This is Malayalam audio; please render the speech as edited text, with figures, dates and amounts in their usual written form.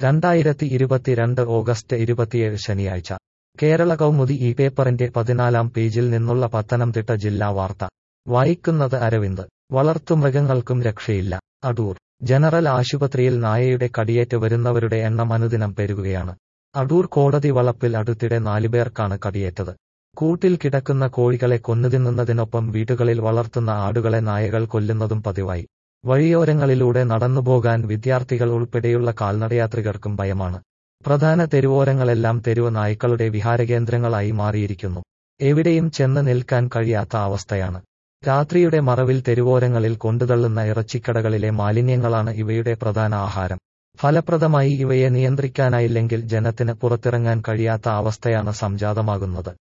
2022 ഓഗസ്റ്റ് 27 ശനിയാഴ്ച കേരള കൗമുദി ഈ പേപ്പറിന്റെ 14-ാം പേജിൽ നിന്നുള്ള പത്തനംതിട്ട ജില്ലാ വാർത്ത വായിക്കുന്നത് അരവിന്ദ്. വളർത്തുമൃഗങ്ങൾക്കും രക്ഷയില്ല. അടൂർ ജനറൽ ആശുപത്രിയിൽ നായയുടെ കടിയേറ്റ് വരുന്നവരുടെ എണ്ണം അനുദിനം പെരുകുകയാണ്. അടൂർ കോടതി വളപ്പിൽ അടുത്തിടെ 4 പേർക്കാണ് കടിയേറ്റത്. കൂട്ടിൽ കിടക്കുന്ന കോഴികളെ കൊന്നുതിന്നുന്നതിനൊപ്പം വീടുകളിൽ വളർത്തുന്ന ആടുകളെ നായകൾ കൊല്ലുന്നതും പതിവായി. വഴിയോരങ്ങളിലൂടെ നടന്നുപോകാൻ വിദ്യാർത്ഥികൾ ഉൾപ്പെടെയുള്ള കാൽനടയാത്രികർക്കും ഭയമാണ്. പ്രധാന തെരുവോരങ്ങളെല്ലാം തെരുവ് നായ്ക്കളുടെ വിഹാരകേന്ദ്രങ്ങളായി മാറിയിരിക്കുന്നു. എവിടെയും ചെന്ന് നിൽക്കാൻ കഴിയാത്ത അവസ്ഥയാണ്. രാത്രിയുടെ മറവിൽ തെരുവോരങ്ങളിൽ കൊണ്ടുതള്ളുന്ന ഇറച്ചിക്കടകളിലെ മാലിന്യങ്ങളാണ് ഇവയുടെ പ്രധാന ആഹാരം. ഫലപ്രദമായി ഇവയെ നിയന്ത്രിക്കാനായില്ലെങ്കിൽ ജനത്തിന് പുറത്തിറങ്ങാൻ കഴിയാത്ത അവസ്ഥയാണ് സംജാതമാകുന്നത്.